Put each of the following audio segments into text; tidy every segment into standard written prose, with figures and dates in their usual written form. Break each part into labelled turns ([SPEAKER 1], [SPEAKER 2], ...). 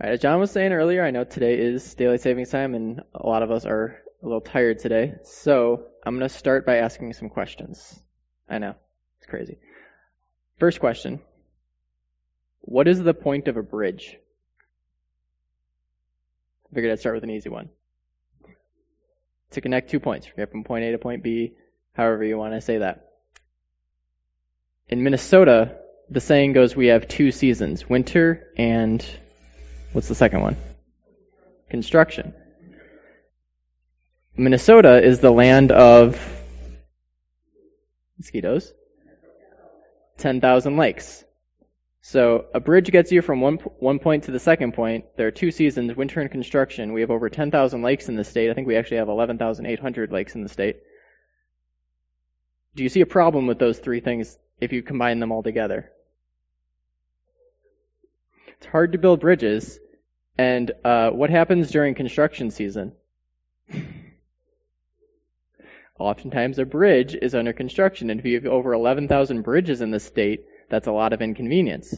[SPEAKER 1] All right, as John was saying earlier, I know today is daylight savings time, and a lot of us are a little tired today. So I'm going to start by asking some questions. I know, it's crazy. First question: what is the point of a bridge? I figured I'd start with an easy one. To connect 2 points, from point A to point B, however you want to say that. In Minnesota, the saying goes we have 2 seasons, winter and what's the second one? Construction. Minnesota is the land of mosquitoes, 10,000 lakes. So a bridge gets you from one point to the second point. There are 2 seasons, winter and construction. We have over 10,000 lakes in the state. I think we actually have 11,800 lakes in the state. Do you see a problem with those 3 things if you combine them all together? It's hard to build bridges. And what happens during construction season? Oftentimes a bridge is under construction. And if you have over 11,000 bridges in the state, that's a lot of inconvenience.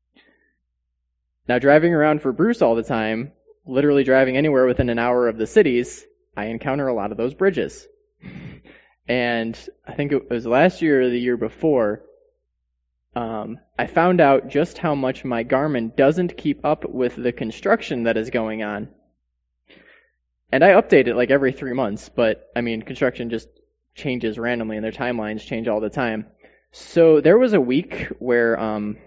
[SPEAKER 1] Now, driving around for Bruce all the time, literally driving anywhere within an hour of the cities, I encounter a lot of those bridges. And I think it was last year or the year before, I found out just how much my Garmin doesn't keep up with the construction that is going on. And I update it like every 3 months, but I mean, construction just changes randomly and their timelines change all the time. So there was a week where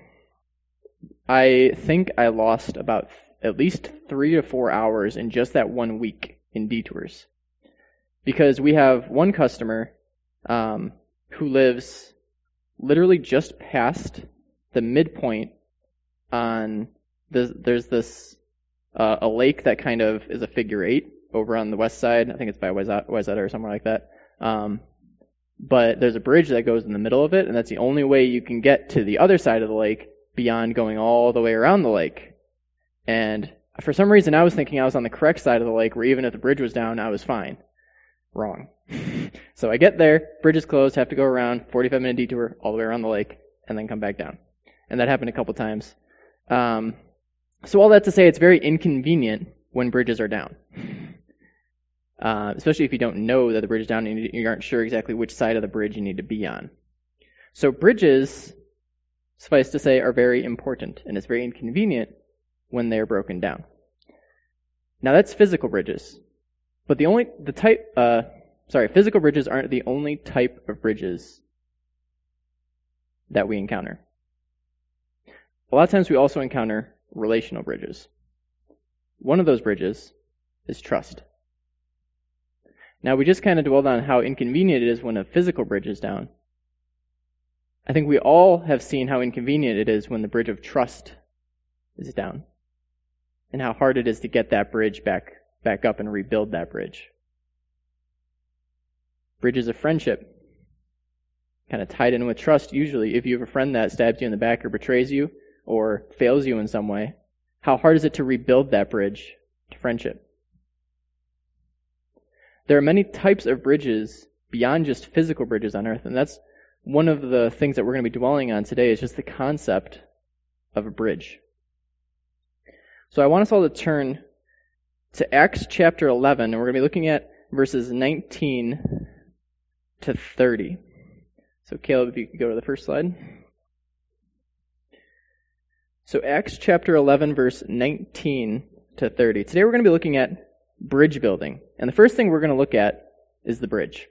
[SPEAKER 1] I think I lost about at least 3 to 4 hours in just that 1 week in detours. Because we have one customer who lives literally just past the midpoint on there's this a lake that kind of is a figure 8 over on the west side. I think it's by Wayzata or somewhere like that. But there's a bridge that goes in the middle of it, and that's the only way you can get to the other side of the lake beyond going all the way around the lake. And for some reason, I was thinking I was on the correct side of the lake, where even if the bridge was down, I was fine. Wrong. So I get there, bridge is closed, have to go around, 45-minute detour all the way around the lake, and then come back down. And that happened a couple times. So all that to say, it's very inconvenient when bridges are down. Especially if you don't know that the bridge is down and you aren't sure exactly which side of the bridge you need to be on. So bridges, suffice to say, are very important, and it's very inconvenient when they're broken down. Now that's physical bridges. But physical bridges aren't the only type of bridges that we encounter. A lot of times we also encounter relational bridges. One of those bridges is trust. Now, we just kind of dwelled on how inconvenient it is when a physical bridge is down. I think we all have seen how inconvenient it is when the bridge of trust is down, and how hard it is to get that bridge back up and rebuild that bridge. Bridges of friendship, kind of tied in with trust usually. If you have a friend that stabs you in the back or betrays you or fails you in some way, how hard is it to rebuild that bridge to friendship? There are many types of bridges beyond just physical bridges on earth, and that's one of the things that we're going to be dwelling on today is just the concept of a bridge. So I want us all to turn to Acts chapter 11, and we're going to be looking at verses 19 to 30. So Caleb, if you could go to the first slide. So Acts chapter 11, verse 19 to 30. Today we're going to be looking at bridge building. And the first thing we're going to look at is the bridge.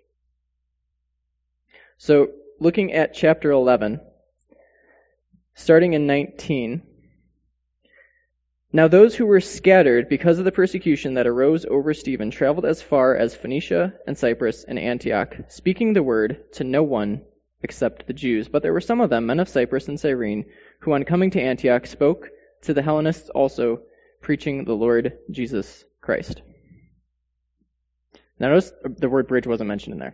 [SPEAKER 1] So looking at chapter 11, starting in 19. Now those who were scattered because of the persecution that arose over Stephen traveled as far as Phoenicia and Cyprus and Antioch, speaking the word to no one except the Jews. But there were some of them, men of Cyprus and Cyrene, who on coming to Antioch spoke to the Hellenists also, preaching the Lord Jesus Christ. Now notice the word bridge wasn't mentioned in there.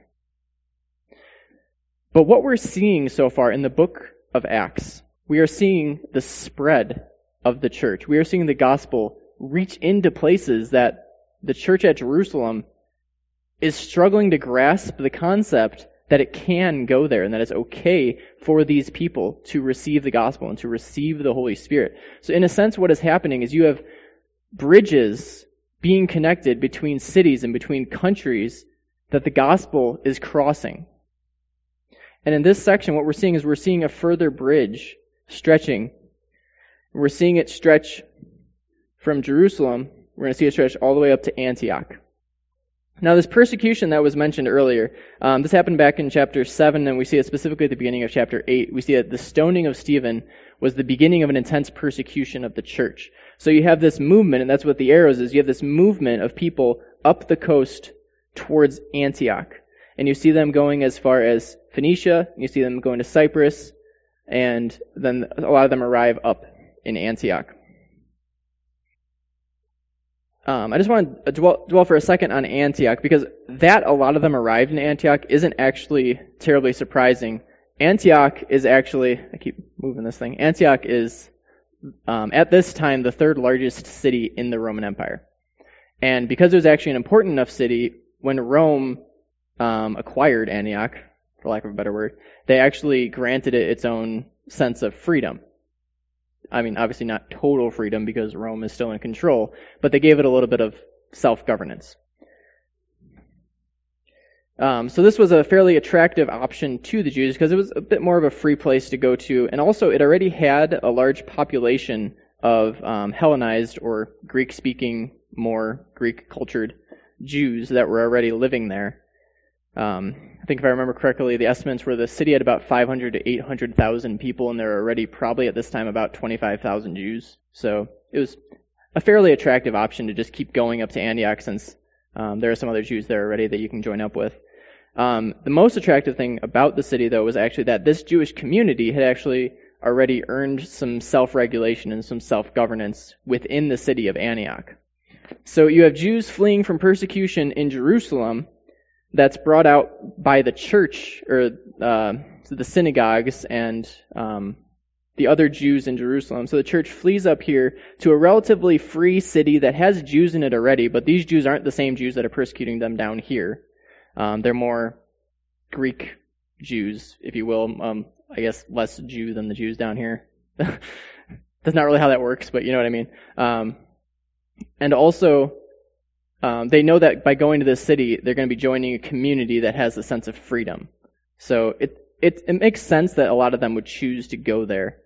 [SPEAKER 1] But what we're seeing so far in the book of Acts, we are seeing the spread of the church. We are seeing the gospel reach into places that the church at Jerusalem is struggling to grasp the concept that it can go there and that it's okay for these people to receive the gospel and to receive the Holy Spirit. So in a sense, what is happening is you have bridges being connected between cities and between countries that the gospel is crossing. And in this section, what we're seeing a further bridge stretching. We're seeing it stretch from Jerusalem. We're going to see it stretch all the way up to Antioch. Now, this persecution that was mentioned earlier, this happened back in chapter 7, and we see it specifically at the beginning of chapter 8. We see that the stoning of Stephen was the beginning of an intense persecution of the church. So you have this movement, and that's what the arrows is. You have this movement of people up the coast towards Antioch. And you see them going as far as Phoenicia, you see them going to Cyprus, and then a lot of them arrive up in Antioch. I just want to dwell for a second on Antioch, because that a lot of them arrived in Antioch isn't actually terribly surprising. Antioch is actually, I keep moving this thing, Antioch is, at this time, the third largest city in the Roman Empire. And because it was actually an important enough city, when Rome acquired Antioch, for lack of a better word, they actually granted it its own sense of freedom. I mean, obviously not total freedom because Rome is still in control, but they gave it a little bit of self-governance. So this was a fairly attractive option to the Jews because it was a bit more of a free place to go to, and also it already had a large population of Hellenized or Greek-speaking, more Greek-cultured Jews that were already living there. I think if I remember correctly, the estimates were the city had about 500 to 800,000 people, and there were already probably at this time about 25,000 Jews. So it was a fairly attractive option to just keep going up to Antioch, since there are some other Jews there already that you can join up with. The most attractive thing about the city, though, was actually that this Jewish community had actually already earned some self-regulation and some self-governance within the city of Antioch. So you have Jews fleeing from persecution in Jerusalem that's brought out by the church, or the synagogues and the other Jews in Jerusalem. So the church flees up here to a relatively free city that has Jews in it already, but these Jews aren't the same Jews that are persecuting them down here. They're more Greek Jews, if you will. I guess less Jew than the Jews down here. That's not really how that works, but you know what I mean. And also, they know that by going to this city, they're going to be joining a community that has a sense of freedom. So it makes sense that a lot of them would choose to go there.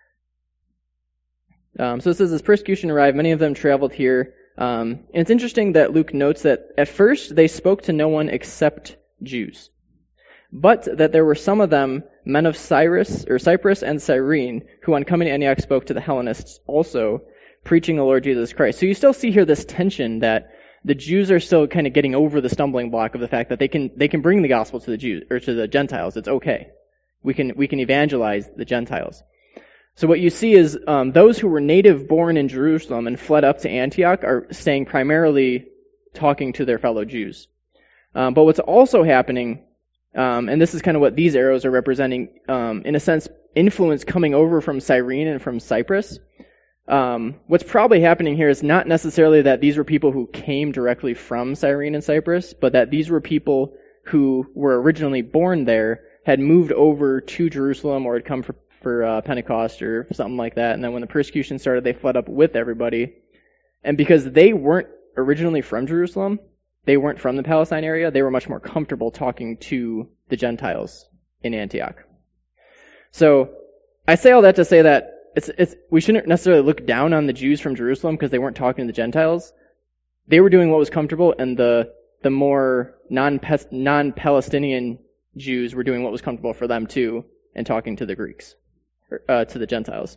[SPEAKER 1] So it says, as persecution arrived, many of them traveled here. And it's interesting that Luke notes that at first they spoke to no one except Jews, but that there were some of them, men of Cyprus and Cyrene, who on coming to Antioch spoke to the Hellenists also, preaching the Lord Jesus Christ. So you still see here this tension that the Jews are still kind of getting over the stumbling block of the fact that they can bring the gospel to the Jews or to the Gentiles. It's okay. We can evangelize the Gentiles. So what you see is those who were native born in Jerusalem and fled up to Antioch are staying primarily talking to their fellow Jews. But what's also happening, and this is kind of what these arrows are representing, in a sense, influence coming over from Cyrene and from Cyprus. What's probably happening here is not necessarily that these were people who came directly from Cyrene and Cyprus, but that these were people who were originally born there, had moved over to Jerusalem or had come for Pentecost or something like that, and then when the persecution started, they fled up with everybody. And because they weren't originally from Jerusalem, they weren't from the Palestine area, they were much more comfortable talking to the Gentiles in Antioch. So I say all that to say that we shouldn't necessarily look down on the Jews from Jerusalem because they weren't talking to the Gentiles. They were doing what was comfortable, and the more non-Palestinian Jews were doing what was comfortable for them too, and talking to the Greeks, to the Gentiles.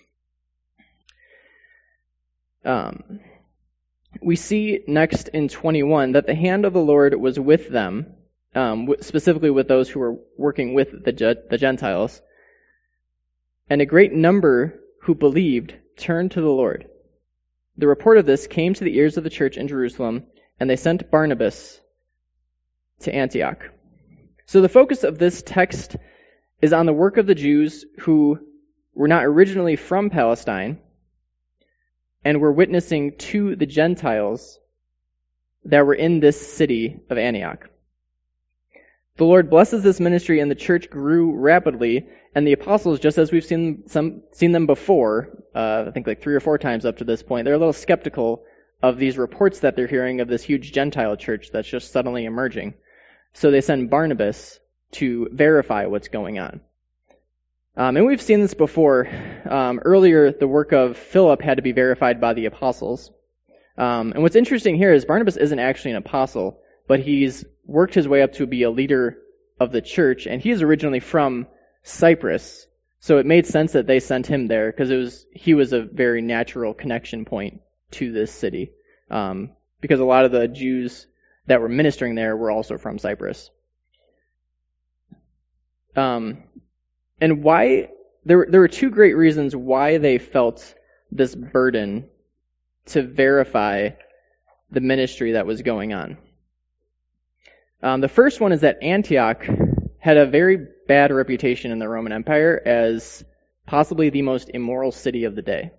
[SPEAKER 1] We see next in 21 that the hand of the Lord was with them, specifically with those who were working with the Gentiles. And a great number who believed turned to the Lord. The report of this came to the ears of the church in Jerusalem, and they sent Barnabas to Antioch. So the focus of this text is on the work of the Jews who were not originally from Palestine and were witnessing to the Gentiles that were in this city of Antioch. The Lord blesses this ministry, and the church grew rapidly. And the apostles, just as we've seen them before, I think like 3 or 4 times up to this point, they're a little skeptical of these reports that they're hearing of this huge Gentile church that's just suddenly emerging. So they send Barnabas to verify what's going on. And we've seen this before. Earlier, the work of Philip had to be verified by the apostles. And what's interesting here is Barnabas isn't actually an apostle, but he's worked his way up to be a leader of the church, and he's originally from Cyprus. So it made sense that they sent him there, because he was a very natural connection point to this city. Because a lot of the Jews that were ministering there were also from Cyprus. And why there were 2 great reasons why they felt this burden to verify the ministry that was going on. The first one is that Antioch had a very bad reputation in the Roman Empire as possibly the most immoral city of the day.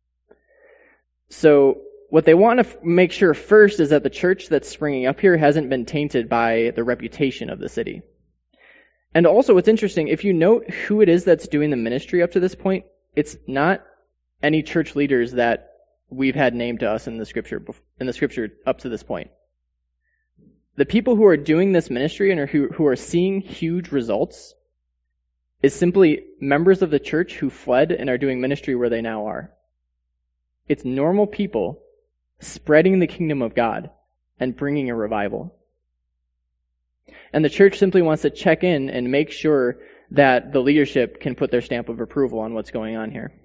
[SPEAKER 1] So what they want to make sure first is that the church that's springing up here hasn't been tainted by the reputation of the city. And also what's interesting, if you note who it is that's doing the ministry up to this point, it's not any church leaders that we've had named to us in the scripture up to this point. The people who are doing this ministry and who are seeing huge results is simply members of the church who fled and are doing ministry where they now are. It's normal people spreading the kingdom of God and bringing a revival. And the church simply wants to check in and make sure that the leadership can put their stamp of approval on what's going on here.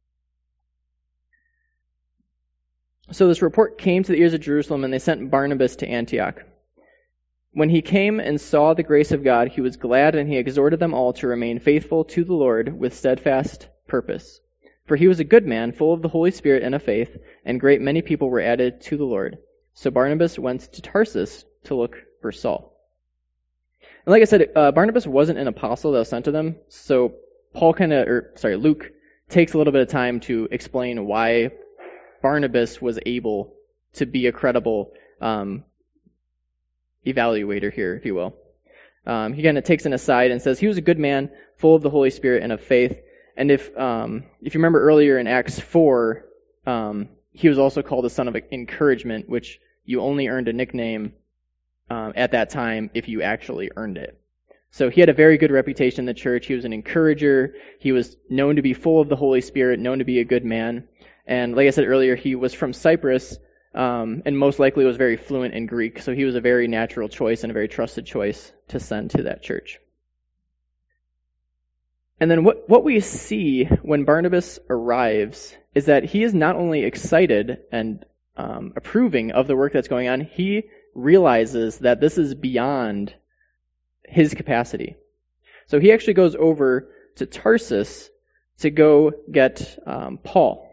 [SPEAKER 1] So this report came to the ears of Jerusalem, and they sent Barnabas to Antioch. When he came and saw the grace of God, he was glad, and he exhorted them all to remain faithful to the Lord with steadfast purpose. For he was a good man, full of the Holy Spirit and of faith, and great many people were added to the Lord. So Barnabas went to Tarsus to look for Saul. And like I said, Barnabas wasn't an apostle that was sent to them, so Luke takes a little bit of time to explain why Barnabas was able to be a credible evaluator here, if you will. He kind of takes an aside and says he was a good man, full of the Holy Spirit and of faith. And if you remember earlier in Acts 4, he was also called the son of encouragement, which you only earned a nickname at that time if you actually earned it. So he had a very good reputation in the church. He was an encourager. He was known to be full of the Holy Spirit, known to be a good man. And like I said earlier, he was from Cyprus, and most likely was very fluent in Greek. So he was a very natural choice and a very trusted choice to send to that church. And then what we see when Barnabas arrives is that he is not only excited and approving of the work that's going on, he realizes that this is beyond his capacity. So he actually goes over to Tarsus to go get Paul.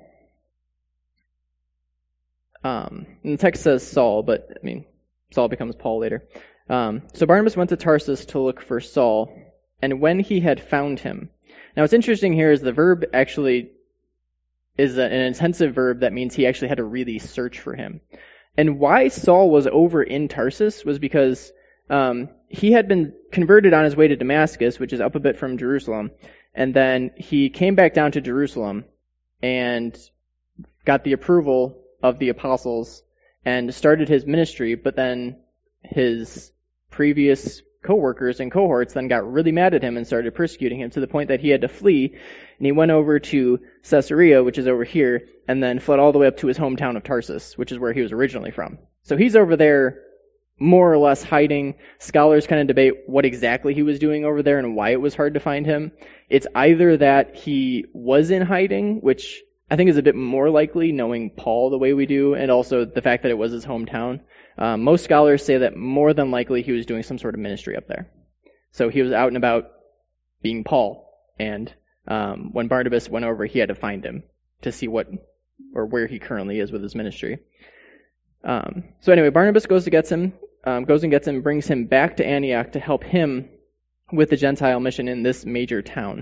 [SPEAKER 1] And the text says Saul, but Saul becomes Paul later. So Barnabas went to Tarsus to look for Saul, and when he had found him. Now what's interesting here is the verb actually is an intensive verb that means he actually had to really search for him. And why Saul was over in Tarsus was because he had been converted on his way to Damascus, which is up a bit from Jerusalem, and then he came back down to Jerusalem and got the approval of the apostles and started his ministry, but then his previous co-workers and cohorts then got really mad at him and started persecuting him to the point that he had to flee, and he went over to Caesarea, which is over here, and then fled all the way up to his hometown of Tarsus, which is where he was originally from. So he's over there more or less hiding. Scholars kind of debate what exactly he was doing over there and why it was hard to find him. It's either that he was in hiding, which I think is a bit more likely knowing Paul the way we do, and also the fact that it was his hometown. Most scholars say that more than likely he was doing some sort of ministry up there. So he was out and about being Paul, and when Barnabas went over, he had to find him to see where he currently is with his ministry. So anyway, Barnabas goes and gets him, brings him back to Antioch to help him with the Gentile mission in this major town.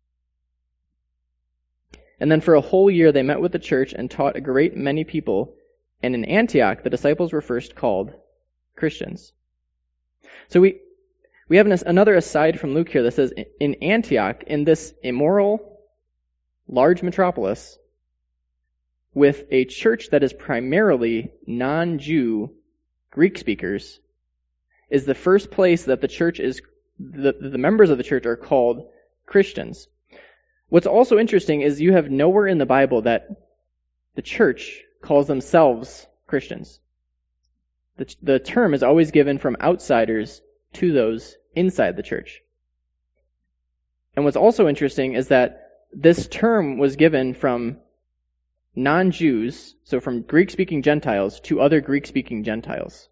[SPEAKER 1] And then for a whole year they met with the church and taught a great many people, and in Antioch the disciples were first called Christians. So we we have another aside from Luke here that says, in Antioch, in this immoral, large metropolis, with a church that is primarily non-Jew Greek speakers, is the first place that the church is, the members of the church are called Christians. What's also interesting is you have nowhere in the Bible that the church calls themselves Christians. The term is always given from outsiders to those inside the church. And what's also interesting is that this term was given from non-Jews, so from Greek-speaking Gentiles to other Greek-speaking Gentiles.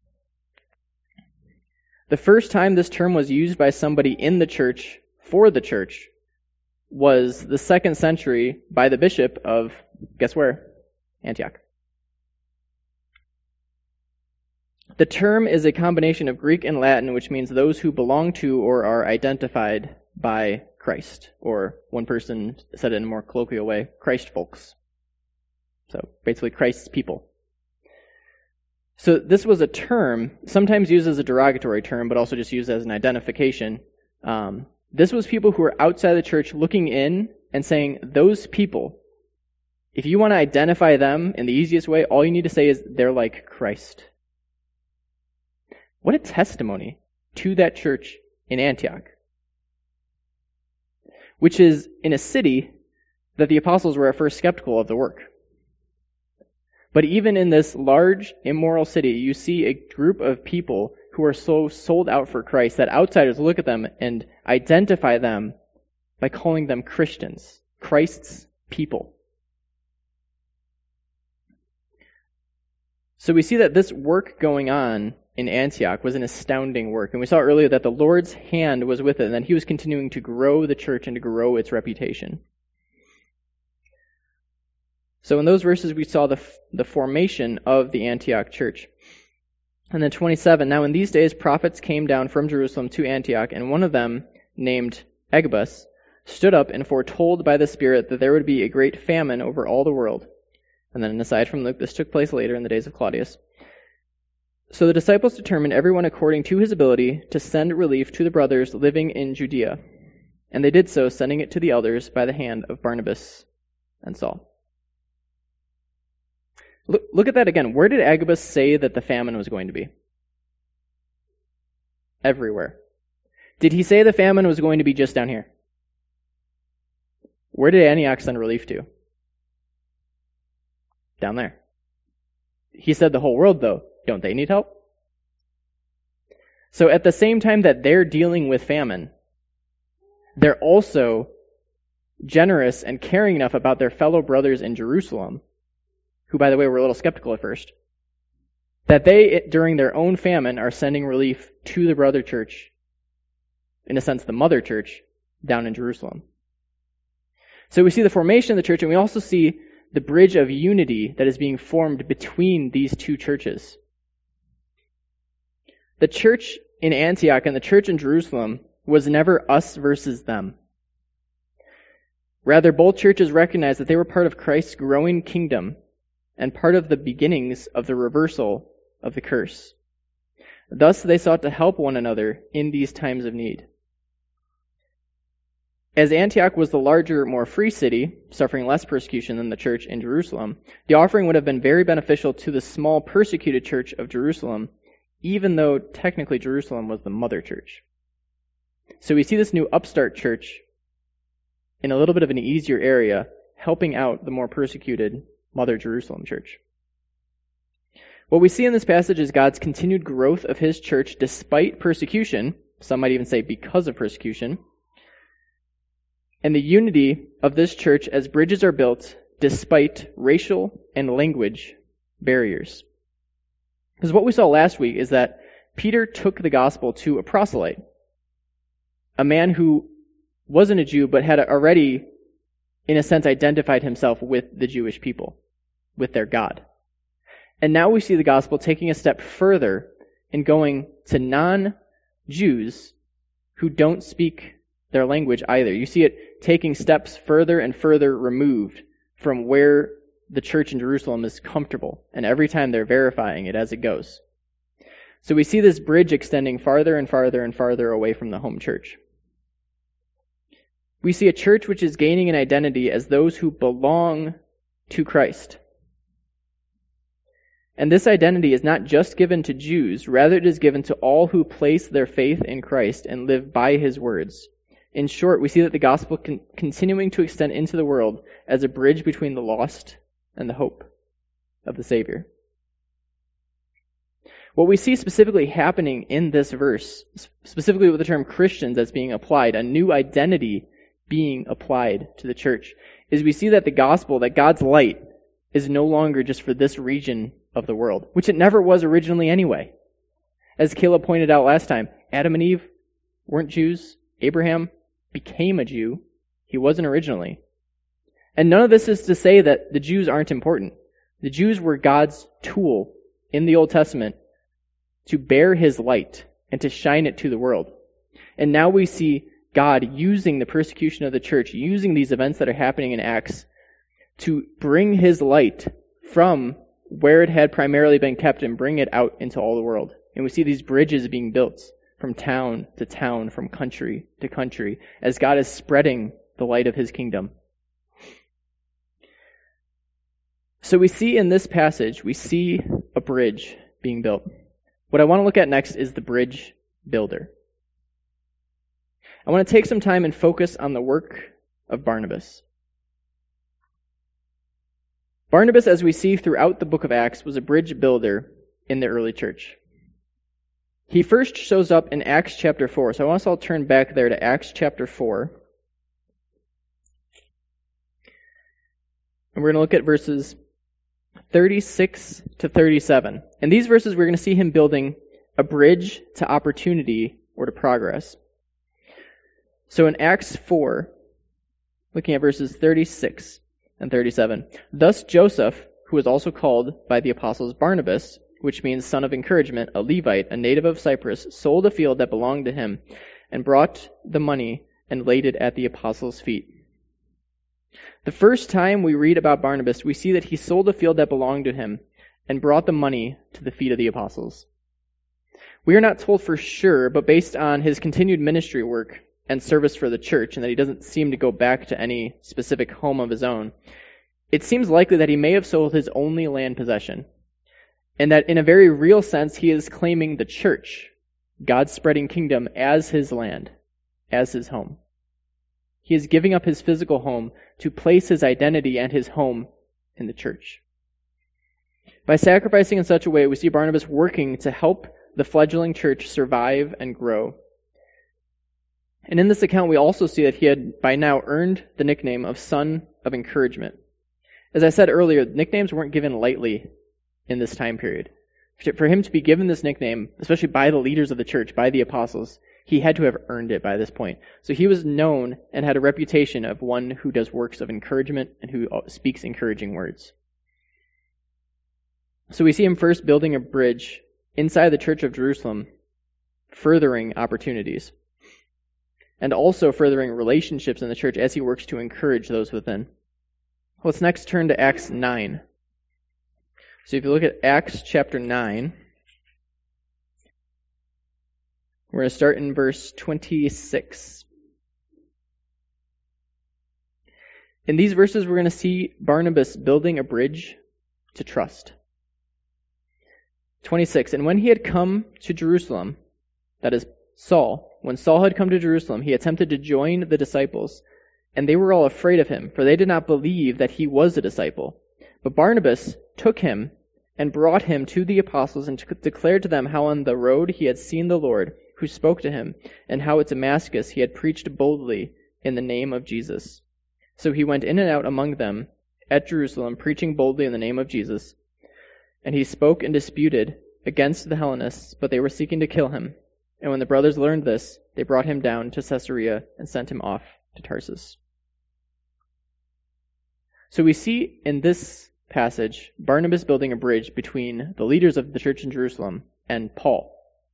[SPEAKER 1] The first time this term was used by somebody in the church for the church was the 2nd century by the bishop of, guess where? Antioch. The term is a combination of Greek and Latin, which means those who belong to or are identified by Christ. Or one person said it in a more colloquial way, Christ folks. So basically Christ's people. So this was a term, sometimes used as a derogatory term, but also just used as an identification. This was people who were outside the church looking in and saying, those people, if you want to identify them in the easiest way, all you need to say is they're like Christ. What a testimony to that church in Antioch, which is in a city that the apostles were at first skeptical of the work. But even in this large, immoral city, you see a group of people who are so sold out for Christ that outsiders look at them and identify them by calling them Christians, Christ's people. So we see that this work going on in Antioch was an astounding work. And we saw earlier that the Lord's hand was with it and that he was continuing to grow the church and to grow its reputation. So in those verses we saw the formation of the Antioch church. And then 27, now in these days prophets came down from Jerusalem to Antioch, and one of them, named Agabus, stood up and foretold by the Spirit that there would be a great famine over all the world. And then aside from Luke, this took place later in the days of Claudius. So the disciples determined, everyone according to his ability, to send relief to the brothers living in Judea. And they did so, sending it to the elders by the hand of Barnabas and Saul. Look at that again. Where did Agabus say that the famine was going to be? Everywhere. Did he say the famine was going to be just down here? Where did Antioch send relief to? Down there. He said the whole world, though. Don't they need help? So at the same time that they're dealing with famine, they're also generous and caring enough about their fellow brothers in Jerusalem, who, by the way, were a little skeptical at first, that they, during their own famine, are sending relief to the brother church, in a sense, the mother church, down in Jerusalem. So we see the formation of the church, and we also see the bridge of unity that is being formed between these two churches. The church in Antioch and the church in Jerusalem was never us versus them. Rather, both churches recognized that they were part of Christ's growing kingdom and part of the beginnings of the reversal of the curse. Thus, they sought to help one another in these times of need. As Antioch was the larger, more free city, suffering less persecution than the church in Jerusalem, the offering would have been very beneficial to the small persecuted church of Jerusalem, even though technically Jerusalem was the mother church. So we see this new upstart church in a little bit of an easier area, helping out the more persecuted Mother Jerusalem church. What we see in this passage is God's continued growth of his church despite persecution, some might even say because of persecution, and the unity of this church as bridges are built despite racial and language barriers. Because what we saw last week is that Peter took the gospel to a proselyte, a man who wasn't a Jew but had already, in a sense, identified himself with the Jewish people, with their God. And now we see the gospel taking a step further in going to non-Jews who don't speak their language either. You see it taking steps further and further removed from where the church in Jerusalem is comfortable, and every time they're verifying it as it goes. So we see this bridge extending farther and farther and farther away from the home church. We see a church which is gaining an identity as those who belong to Christ. And this identity is not just given to Jews, rather it is given to all who place their faith in Christ and live by his words. In short, we see that the gospel continuing to extend into the world as a bridge between the lost and the hope of the Savior. What we see specifically happening in this verse, specifically with the term Christians as being applied, a new identity being applied to the church, is we see that the gospel, that God's light, is no longer just for this region of the world, which it never was originally anyway. As Caleb pointed out last time, Adam and Eve weren't Jews. Abraham became a Jew. He wasn't originally. And none of this is to say that the Jews aren't important. The Jews were God's tool in the Old Testament to bear his light and to shine it to the world. And now we see God using the persecution of the church, using these events that are happening in Acts to bring his light from where it had primarily been kept and bring it out into all the world. And we see these bridges being built from town to town, from country to country, as God is spreading the light of his kingdom. So we see in this passage, we see a bridge being built. What I want to look at next is the bridge builder. I want to take some time and focus on the work of Barnabas. Barnabas, as we see throughout the book of Acts, was a bridge builder in the early church. He first shows up in Acts chapter 4. So I want us all to turn back there to Acts chapter 4. And we're going to look at verses 36 to 37. In these verses, we're going to see him building a bridge to opportunity or to progress. So in Acts 4, looking at verses 36 and 37, thus Joseph, who was also called by the apostles Barnabas, which means son of encouragement, a Levite, a native of Cyprus, sold a field that belonged to him and brought the money and laid it at the apostles' feet. The first time we read about Barnabas, we see that he sold a field that belonged to him and brought the money to the feet of the apostles. We are not told for sure, but based on his continued ministry work and service for the church, and that he doesn't seem to go back to any specific home of his own, it seems likely that he may have sold his only land possession, and that in a very real sense he is claiming the church, God's spreading kingdom, as his land, as his home. He is giving up his physical home to place his identity and his home in the church. By sacrificing in such a way, we see Barnabas working to help the fledgling church survive and grow. And in this account, we also see that he had by now earned the nickname of Son of Encouragement. As I said earlier, nicknames weren't given lightly in this time period. For him to be given this nickname, especially by the leaders of the church, by the apostles, he had to have earned it by this point. So he was known and had a reputation of one who does works of encouragement and who speaks encouraging words. So we see him first building a bridge inside the church of Jerusalem, furthering opportunities, and also furthering relationships in the church as he works to encourage those within. Let's next turn to Acts 9. So if you look at Acts chapter 9, we're going to start in verse 26. In these verses, we're going to see Barnabas building a bridge to trust. 26, and when he had come to Jerusalem, that is Saul, when Saul had come to Jerusalem, he attempted to join the disciples, and they were all afraid of him, for they did not believe that he was a disciple. But Barnabas took him and brought him to the apostles and declared to them how on the road he had seen the Lord, who spoke to him, and how at Damascus he had preached boldly in the name of Jesus. So he went in and out among them at Jerusalem, preaching boldly in the name of Jesus. And he spoke and disputed against the Hellenists, but they were seeking to kill him. And when the brothers learned this, they brought him down to Caesarea and sent him off to Tarsus. So we see in this passage Barnabas building a bridge between the leaders of the church in Jerusalem and Paul.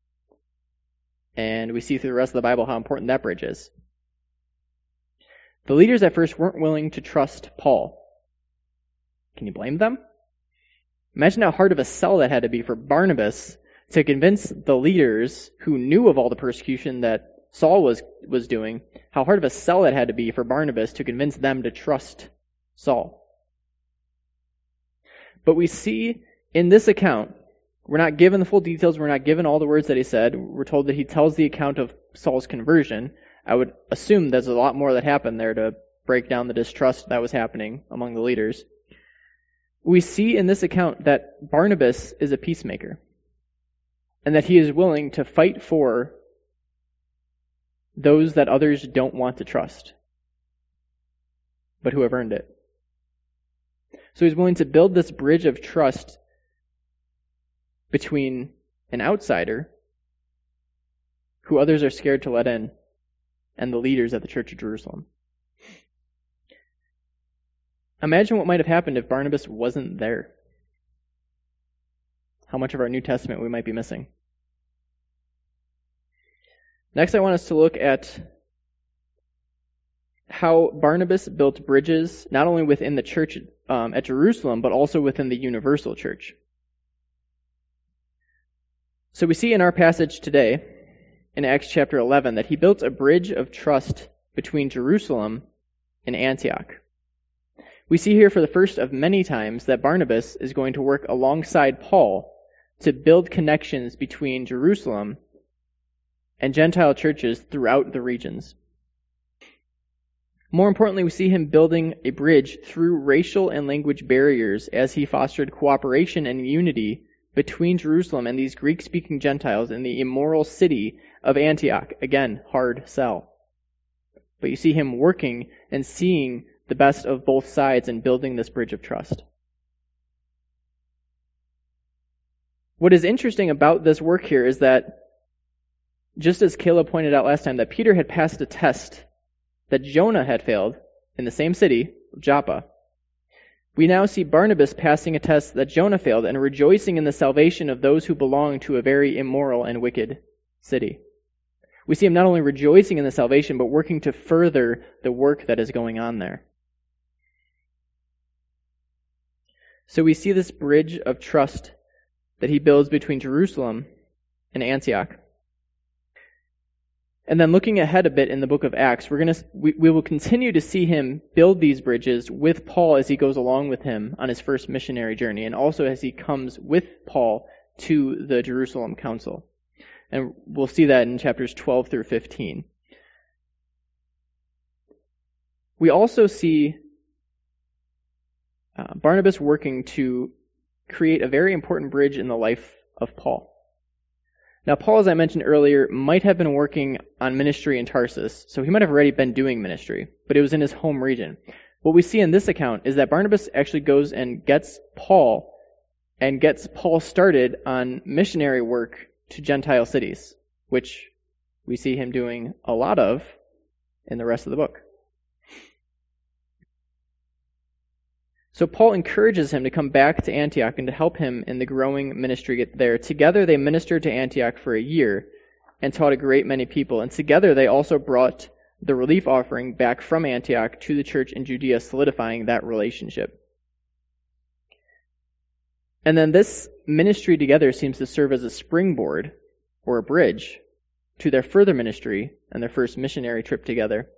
[SPEAKER 1] And we see through the rest of the Bible how important that bridge is. The leaders at first weren't willing to trust Paul. Can you blame them? Imagine how hard of a sell that had to be for Barnabas to convince the leaders who knew of all the persecution that Saul was doing, how hard of a sell it had to be for Barnabas to convince them to trust Saul. But we see in this account, we're not given the full details, we're not given all the words that he said. We're told that he tells the account of Saul's conversion. I would assume there's a lot more that happened there to break down the distrust that was happening among the leaders. We see in this account that Barnabas is a peacemaker, and that he is willing to fight for those that others don't want to trust, but who have earned it. So he's willing to build this bridge of trust between an outsider, who others are scared to let in, and the leaders at the Church of Jerusalem. Imagine what might have happened if Barnabas wasn't there. How much of our New Testament we might be missing. Next, I want us to look at how Barnabas built bridges not only within the church at Jerusalem, but also within the universal church. So we see in our passage today, in Acts chapter 11, that he built a bridge of trust between Jerusalem and Antioch. We see here for the first of many times that Barnabas is going to work alongside Paul to build connections between Jerusalem and Gentile churches throughout the regions. More importantly, we see him building a bridge through racial and language barriers as he fostered cooperation and unity between Jerusalem and these Greek-speaking Gentiles in the immoral city of Antioch. Again, hard sell. But you see him working and seeing the best of both sides and building this bridge of trust. What is interesting about this work here is that, just as Caleb pointed out last time, that Peter had passed a test that Jonah had failed in the same city, Joppa. We now see Barnabas passing a test that Jonah failed and rejoicing in the salvation of those who belong to a very immoral and wicked city. We see him not only rejoicing in the salvation, but working to further the work that is going on there. So we see this bridge of trust that he builds between Jerusalem and Antioch. And then looking ahead a bit in the book of Acts, we will continue to see him build these bridges with Paul as he goes along with him on his first missionary journey, and also as he comes with Paul to the Jerusalem Council. And we'll see that in chapters 12 through 15. We also see Barnabas working to create a very important bridge in the life of Paul. Now, Paul, as I mentioned earlier, might have been working on ministry in Tarsus, so he might have already been doing ministry, but it was in his home region. What we see in this account is that Barnabas actually goes and gets Paul started on missionary work to Gentile cities, which we see him doing a lot of in the rest of the book. So Paul encourages him to come back to Antioch and to help him in the growing ministry there. Together they ministered to Antioch for a year and taught a great many people. And together they also brought the relief offering back from Antioch to the church in Judea, solidifying that relationship. And then this ministry together seems to serve as a springboard or a bridge to their further ministry and their first missionary trip together.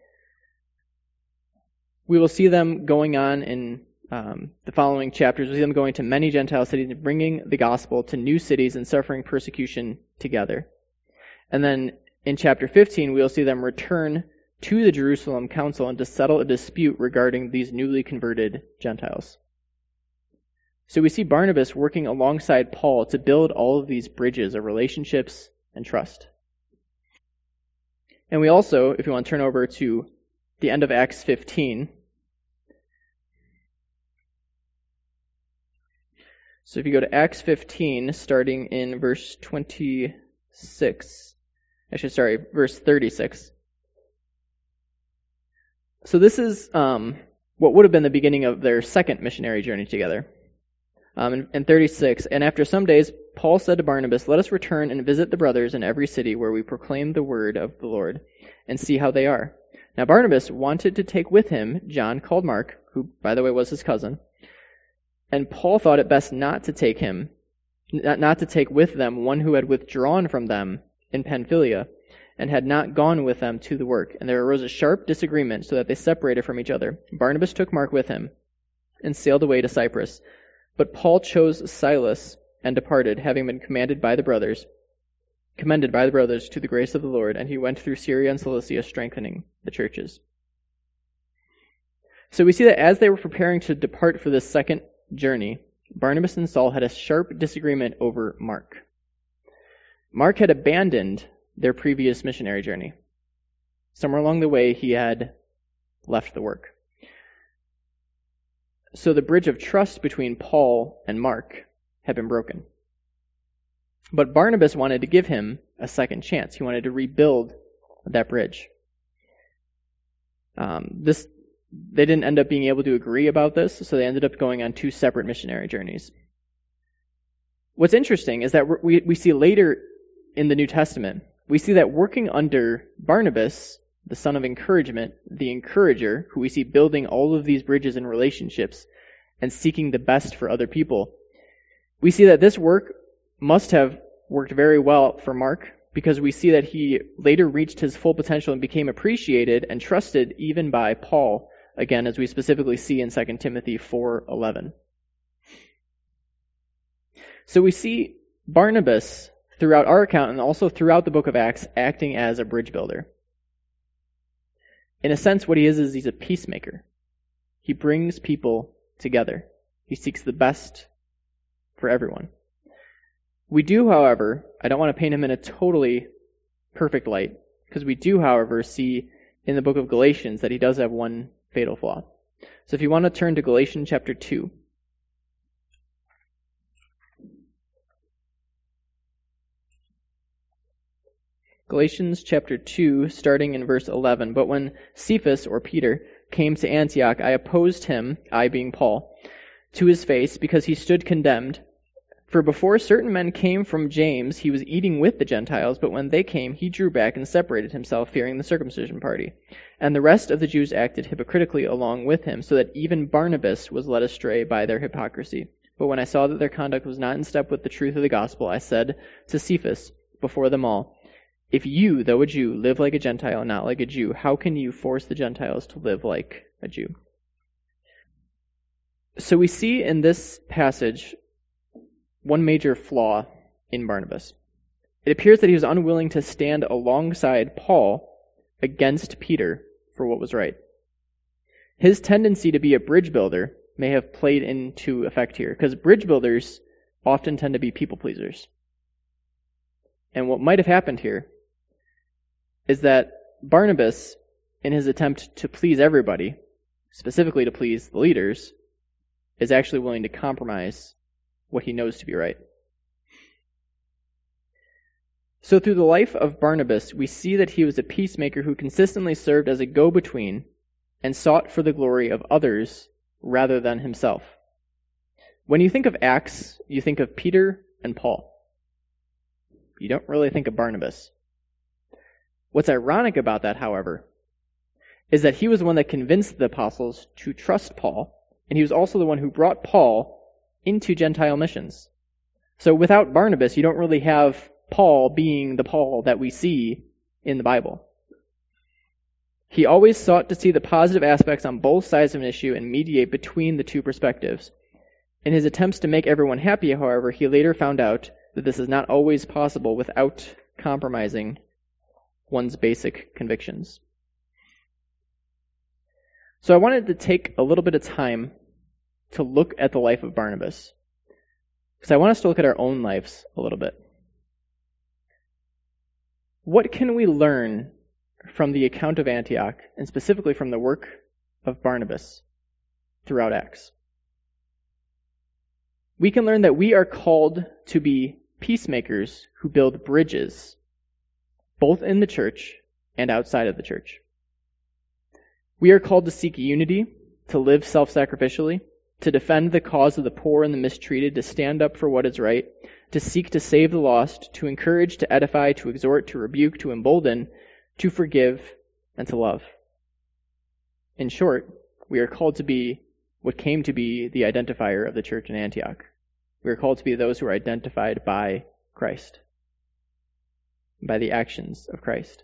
[SPEAKER 1] We will see them going on in the following chapters. We'll see them going to many Gentile cities and bringing the gospel to new cities and suffering persecution together. And then in chapter 15, we'll see them return to the Jerusalem Council and to settle a dispute regarding these newly converted Gentiles. So we see Barnabas working alongside Paul to build all of these bridges of relationships and trust. And we also, if you want to turn over to the end of Acts 15, so if you go to Acts 15, starting in verse 36. So this is what would have been the beginning of their second missionary journey together. In 36, and after some days, Paul said to Barnabas, "Let us return and visit the brothers in every city where we proclaim the word of the Lord, and see how they are." Now Barnabas wanted to take with him John called Mark, who, by the way, was his cousin. And Paul thought it best not to take him, not to take with them one who had withdrawn from them in Pamphylia, and had not gone with them to the work. And there arose a sharp disagreement, so that they separated from each other. Barnabas took Mark with him, and sailed away to Cyprus. But Paul chose Silas, and departed, having been commended by the brothers to the grace of the Lord, and he went through Syria and Cilicia, strengthening the churches. So we see that as they were preparing to depart for this second journey, Barnabas and Saul had a sharp disagreement over Mark. Mark had abandoned their previous missionary journey. Somewhere along the way, he had left the work. So the bridge of trust between Paul and Mark had been broken. But Barnabas wanted to give him a second chance. He wanted to rebuild that bridge. They didn't end up being able to agree about this, so they ended up going on two separate missionary journeys. What's interesting is that we see later in the New Testament, we see that working under Barnabas, the son of encouragement, the encourager, who we see building all of these bridges and relationships and seeking the best for other people, we see that this work must have worked very well for Mark, because we see that he later reached his full potential and became appreciated and trusted even by Paul, again, as we specifically see in 2 Timothy 4:11. So we see Barnabas throughout our account and also throughout the book of Acts acting as a bridge builder. In a sense, what he is he's a peacemaker. He brings people together. He seeks the best for everyone. We do, however, I don't want to paint him in a totally perfect light, because we do, however, see in the book of Galatians that he does have one fatal flaw. So if you want to turn to Galatians chapter 2. Galatians chapter 2, starting in verse 11. But when Cephas, or Peter, came to Antioch, I opposed him, I being Paul, to his face, because he stood condemned. For before certain men came from James, he was eating with the Gentiles, but when they came, he drew back and separated himself, fearing the circumcision party. And the rest of the Jews acted hypocritically along with him, so that even Barnabas was led astray by their hypocrisy. But when I saw that their conduct was not in step with the truth of the gospel, I said to Cephas, before them all, if you, though a Jew, live like a Gentile and not like a Jew, how can you force the Gentiles to live like a Jew? So we see in this passage one major flaw in Barnabas. It appears that he was unwilling to stand alongside Paul against Peter for what was right. His tendency to be a bridge builder may have played into effect here, because bridge builders often tend to be people pleasers. And what might have happened here is that Barnabas, in his attempt to please everybody, specifically to please the leaders, is actually willing to compromise what he knows to be right. So through the life of Barnabas, we see that he was a peacemaker who consistently served as a go-between and sought for the glory of others rather than himself. When you think of Acts, you think of Peter and Paul. You don't really think of Barnabas. What's ironic about that, however, is that he was the one that convinced the apostles to trust Paul, and he was also the one who brought Paul into Gentile missions. So without Barnabas, you don't really have Paul being the Paul that we see in the Bible. He always sought to see the positive aspects on both sides of an issue and mediate between the two perspectives. In his attempts to make everyone happy, however, he later found out that this is not always possible without compromising one's basic convictions. So I wanted to take a little bit of time to look at the life of Barnabas, because I want us to look at our own lives a little bit. What can we learn from the account of Antioch, and specifically from the work of Barnabas throughout Acts? We can learn that we are called to be peacemakers who build bridges, both in the church and outside of the church. We are called to seek unity, to live self-sacrificially, to defend the cause of the poor and the mistreated, to stand up for what is right, to seek to save the lost, to encourage, to edify, to exhort, to rebuke, to embolden, to forgive, and to love. In short, we are called to be what came to be the identifier of the church in Antioch. We are called to be those who are identified by Christ, by the actions of Christ.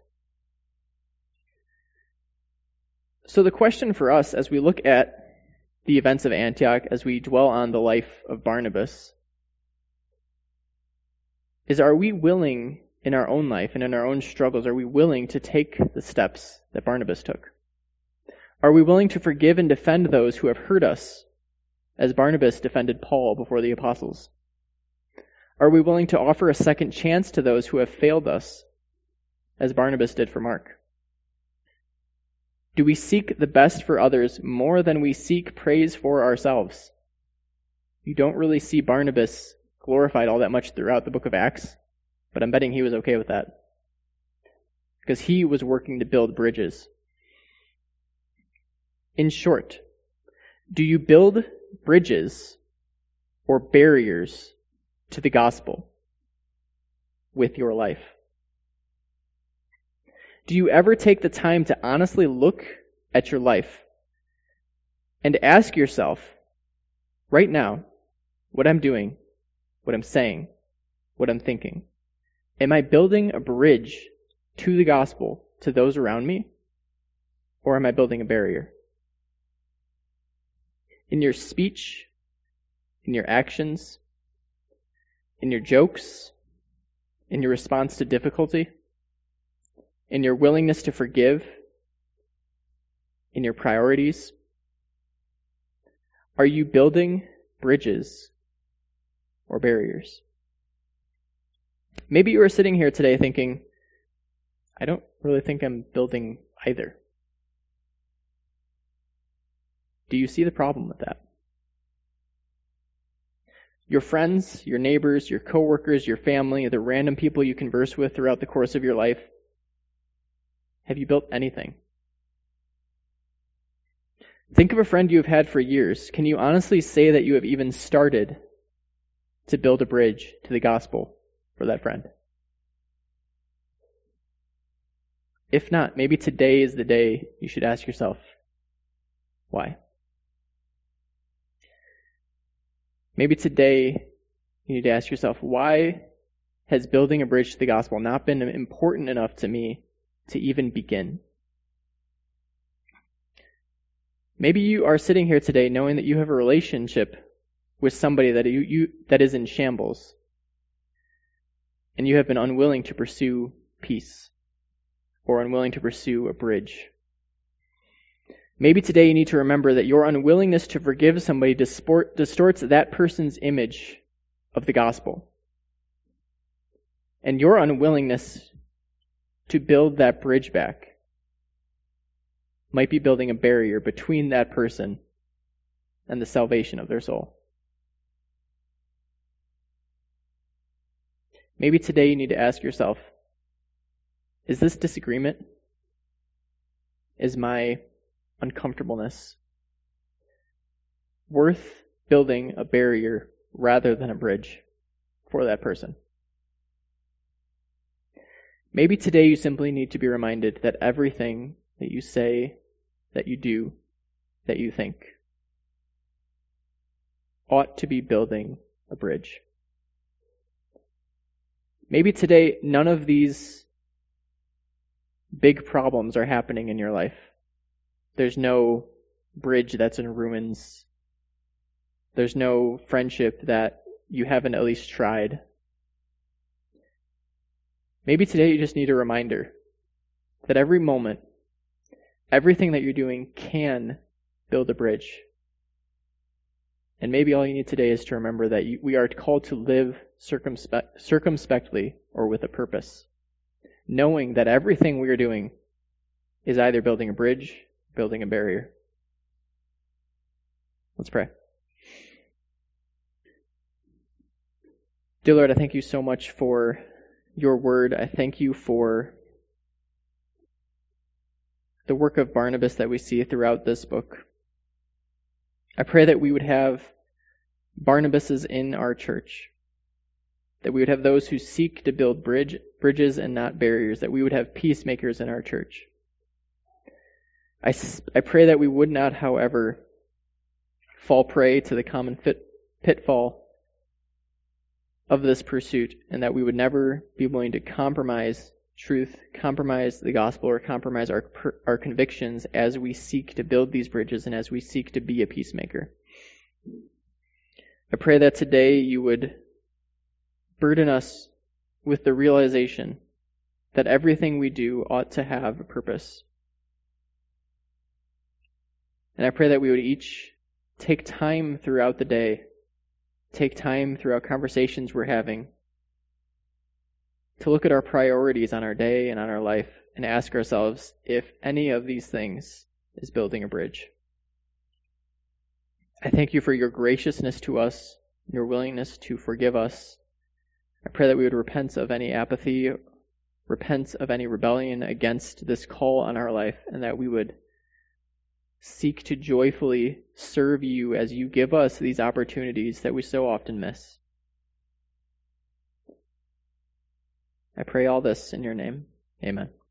[SPEAKER 1] So the question for us as we look at the events of Antioch, as we dwell on the life of Barnabas, is, are we willing in our own life and in our own struggles, are we willing to take the steps that Barnabas took? Are we willing to forgive and defend those who have hurt us, as Barnabas defended Paul before the apostles? Are we willing to offer a second chance to those who have failed us, as Barnabas did for Mark? Do we seek the best for others more than we seek praise for ourselves? You don't really see Barnabas glorified all that much throughout the book of Acts, but I'm betting he was okay with that, because he was working to build bridges. In short, do you build bridges or barriers to the gospel with your life? Do you ever take the time to honestly look at your life and ask yourself, right now, what I'm doing, what I'm saying, what I'm thinking, am I building a bridge to the gospel to those around me, or am I building a barrier? In your speech, in your actions, in your jokes, in your response to difficulty, in your willingness to forgive, in your priorities, are you building bridges or barriers? Maybe you are sitting here today thinking, I don't really think I'm building either. Do you see the problem with that? Your friends, your neighbors, your coworkers, your family, the random people you converse with throughout the course of your life, have you built anything? Think of a friend you have had for years. Can you honestly say that you have even started to build a bridge to the gospel for that friend? If not, maybe today is the day you should ask yourself, why? Maybe today you need to ask yourself, why has building a bridge to the gospel not been important enough to me to even begin? Maybe you are sitting here today knowing that you have a relationship with somebody that is in shambles, and you have been unwilling to pursue peace or unwilling to pursue a bridge. Maybe today you need to remember that your unwillingness to forgive somebody distorts that person's image of the gospel. And your unwillingness to build that bridge back might be building a barrier between that person and the salvation of their soul. Maybe today you need to ask yourself, is this disagreement? Is my uncomfortableness worth building a barrier rather than a bridge for that person? Maybe today you simply need to be reminded that everything that you say, that you do, that you think ought to be building a bridge. Maybe today none of these big problems are happening in your life. There's no bridge that's in ruins. There's no friendship that you haven't at least tried. Maybe today you just need a reminder that every moment, everything that you're doing can build a bridge. And maybe all you need today is to remember that we are called to live circumspectly or with a purpose, knowing that everything we are doing is either building a bridge, building a barrier. Let's pray. Dear Lord, I thank you so much for your word. I thank you for the work of Barnabas that we see throughout this book. I pray that we would have Barnabases in our church, that we would have those who seek to build bridges and not barriers, that we would have peacemakers in our church. I pray that we would not, however, fall prey to the common pitfall of this pursuit, and that we would never be willing to compromise truth, compromise the gospel, or compromise our convictions as we seek to build these bridges and as we seek to be a peacemaker. I pray that today you would burden us with the realization that everything we do ought to have a purpose. And I pray that we would each take time throughout the day, take time throughout conversations we're having, to look at our priorities on our day and on our life and ask ourselves if any of these things is building a bridge. I thank you for your graciousness to us, your willingness to forgive us. I pray that we would repent of any apathy, repent of any rebellion against this call on our life, and that we would seek to joyfully serve you as you give us these opportunities that we so often miss. I pray all this in your name. Amen.